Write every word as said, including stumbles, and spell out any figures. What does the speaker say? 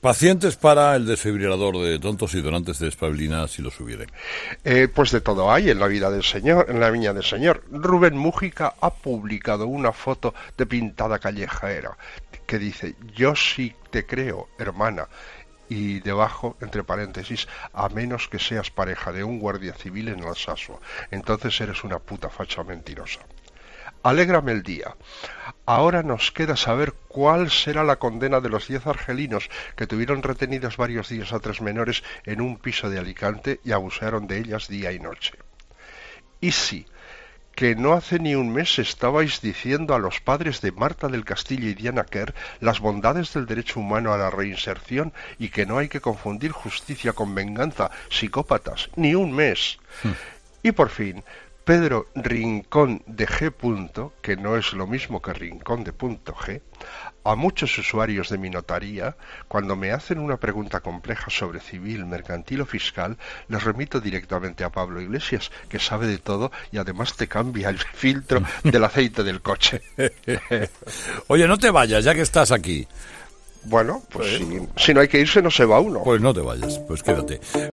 Pacientes para el desfibrilador de tontos y donantes de espabilina, si los hubiere. Eh, pues de todo hay en la vida del señor, en la viña del señor. Rubén Mújica ha publicado una foto de pintada callejera que dice: yo sí te creo, hermana. Y debajo, entre paréntesis, a menos que seas pareja de un guardia civil en Alsasua. Entonces eres una puta facha mentirosa. Alégrame el día. Ahora nos queda saber cuál será la condena de los diez argelinos que tuvieron retenidos varios días a tres menores en un piso de Alicante y abusaron de ellas día y noche. Y sí, que no hace ni un mes estabais diciendo a los padres de Marta del Castillo y Diana Kerr las bondades del derecho humano a la reinserción y que no hay que confundir justicia con venganza, psicópatas, ni un mes. Hmm. Y por fin, Pedro Rincón de G. que no es lo mismo que Rincón de punto G, a muchos usuarios de mi notaría, cuando me hacen una pregunta compleja sobre civil, mercantil o fiscal, les remito directamente a Pablo Iglesias, que sabe de todo y además te cambia el filtro del aceite del coche. Oye, no te vayas, ya que estás aquí. Bueno, pues, pues si, si no hay que irse, no se va uno. Pues no te vayas, pues quédate.